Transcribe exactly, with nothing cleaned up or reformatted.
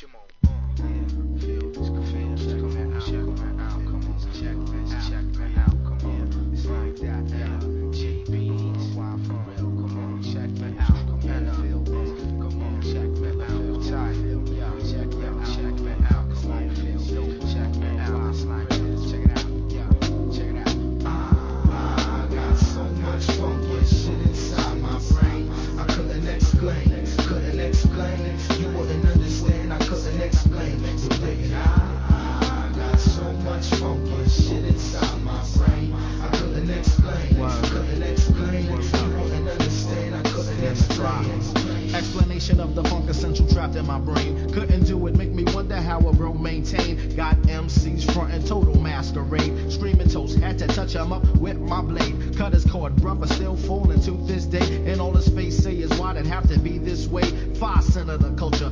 Explanation of the funk essential trapped in my brain. Couldn't do it, make me wonder how a bro maintain. Got M Cs frontin' total masquerade. Screaming toast, had to touch him up with my blade. Cut his cord, brother still falling to this day. And all his face say is why'd it have to be this way? Five cent of the culture.